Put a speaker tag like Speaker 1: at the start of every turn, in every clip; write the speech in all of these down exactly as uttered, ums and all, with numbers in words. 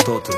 Speaker 1: хто ти.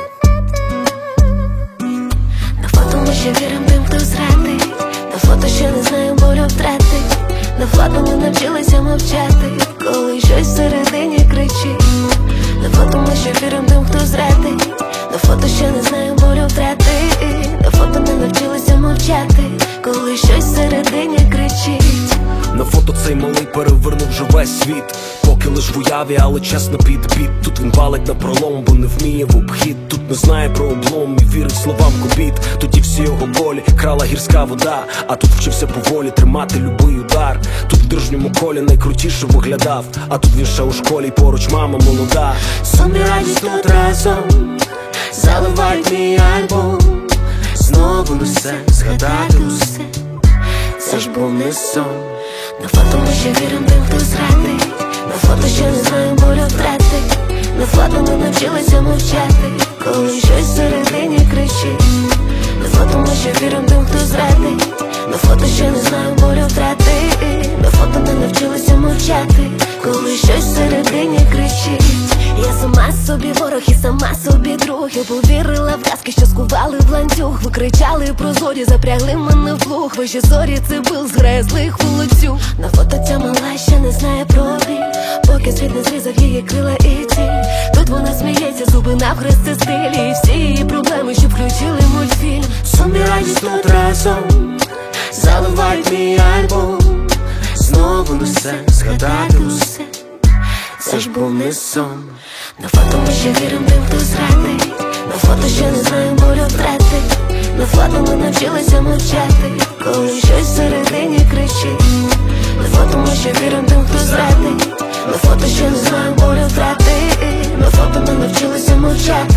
Speaker 2: На фото ми ще вірим тим, хто зрадить. На фото ще не знаю болю втрати. На фото ми навчилися мовчати, коли щось всередині кричить. На фото ми ще вірим тим, хто зрадить. На фото ще не знаю болю втрати. На фото ми навчилися мовчати, коли щось всередині кричить.
Speaker 1: На фото цей малий перевернув вже весь світ. Поки лиш в уяві, але чесно під біт. Тут він валить на пролом, бо не вміє в обхід. Тут не знає про облом і вірить словам кобіт. Тоді всі його болі крала гірська вода, а тут вчився поволі тримати любий удар. Тут в дружньому колі найкрутіше виглядав, а тут він ще у школі, поруч мама молода.
Speaker 2: Сон і радість тут разом заливають мій альбом. Знову несе згадати усе, це ж був не сон. На фото ми ще вірим тим, хто зрадить. На фото ще не знаю болю втрати. На фото ми навчилися мовчати, коли щось всередині кричить. На фото ми ще вірим тим, хто зрадить. На фото ще не знаю болю втрати. На фото ми навчилися мовчати, коли щось всередині кричить. Я сама собі ворог і сама собі друг. Я повірила в казки, що скували в ланцюг. Ви кричали про зорі, запрягли мене в плуг. Ваші зорі це бил зграє злих вулицю. На фото ця мала ще не знає про біль, поки світ не зрізав її крила і тіль. Тут вона сміється, зуби навхрест це стиль. І всі її проблеми, що включили мультфільм. Сон і радість тут разом заливають мій альбом. Знову несе згадати усе, це ж був не сон. На фото ми ще вірим тим, хто зрадить. На фото ще не знаю болю втрати. На фото ми навчилися мовчати, коли щось всередині кричить. На фото ми ще вірим тим, хто зрадить. На фото ще не знаю болю втрати. На фото ми навчилися мовчати,